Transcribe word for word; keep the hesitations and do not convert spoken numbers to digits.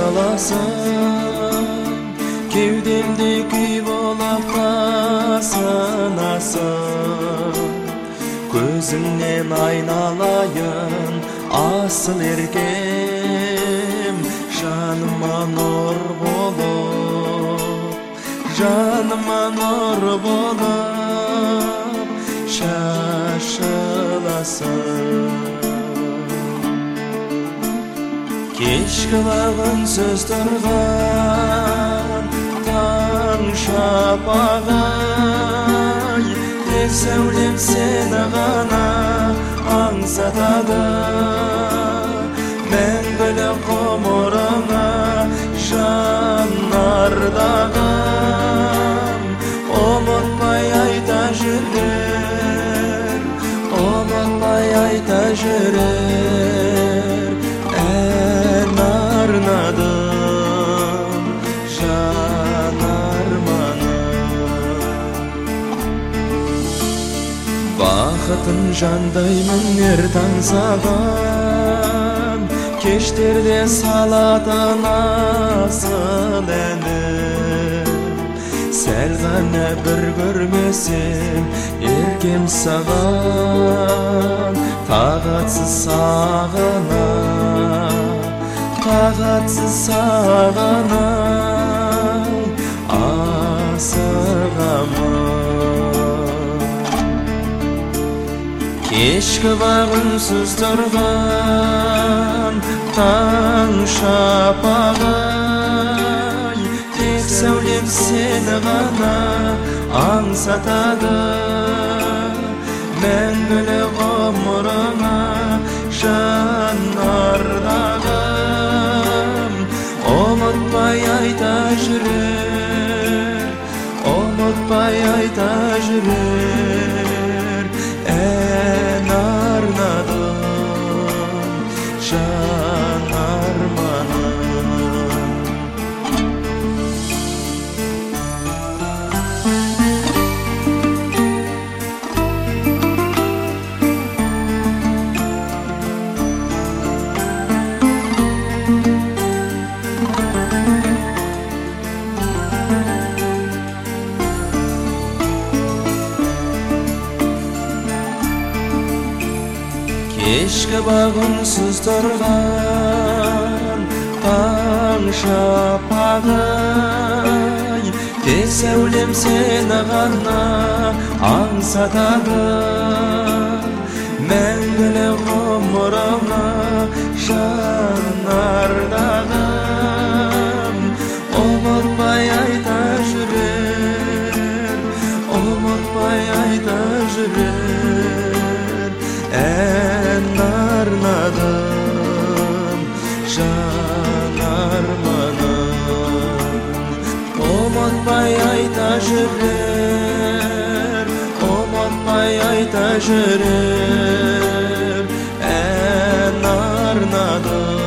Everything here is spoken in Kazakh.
саласың, кеудемде күй болып тасынасың. Көзіңнен айналайын асыл еркем, жаныма нұр болып, жаныма нұр болып шашыласың. Кешкі бағын сөз тұрған таң шапағай, тек сәулем сені ғана аңсатады. Мәңгілік ғұмырыңа жан ардағым, ұмытпай айта жүрер, ұмытпай айта жүрер. Ән арнадым жан арманым. Бақытын жандаймын ер таң саған, кештерде салатын асыл әнім. Сәл ғана бір көрмесем еркем саған, тағатсыз сағынам, тағатсыз сағынам, асығамын. Кешкі бағымсыз тұрған таң шапағай, тек сәулем сені ғана аңсатады. Мәңгілік ғұмырыңа жан ардағым, ұмытпай айта жүрер, ұмытпай айта жүрер. Ән арнадым жан арманым. Кешкі бағымсыз тұрған таң шапағай, тек сәулем сені ғана аңсатады. Мәңгілік ғұмырыңа жан ардағым, ұмытпай айта жүрер, ұмытпай айта жүрер. Ән арнадым жан арманым, ұмытпай айта жүрер, ұмытпай айта жүрер. Ән арнадым